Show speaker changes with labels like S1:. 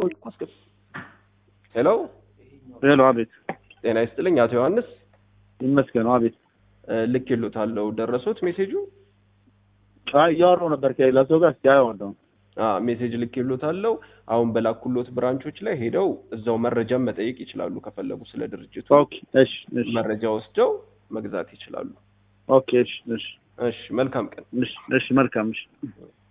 S1: ሄሎ
S2: ሄሎ፣ አቤት።
S1: ጤና ይስጥልኝ አቶ ዮሐንስ።
S2: ይመስገን። አቤት።
S1: ልክ ይሉታለው ደረሶት ሜሴጁ?
S2: ያወራው ነበር ከሌላ ሰው ጋር ያወራው።
S1: ሜሴጅ ልክ ይሉታለው። አሁን በላኩሎት ብራንቾች ላይ ሄደው እዛው መረጃም መጠየቅ ይችላሉ ከፈለጉ ስለ ድርጅቱ።
S2: ኦኬ፣ እሺ፣
S1: መረጃ ወስደው መግዛት ይችላሉ።
S2: ኦኬ፣ እሺ፣
S1: መልካም ቀን።
S2: እሺ፣ መልካም። እሺ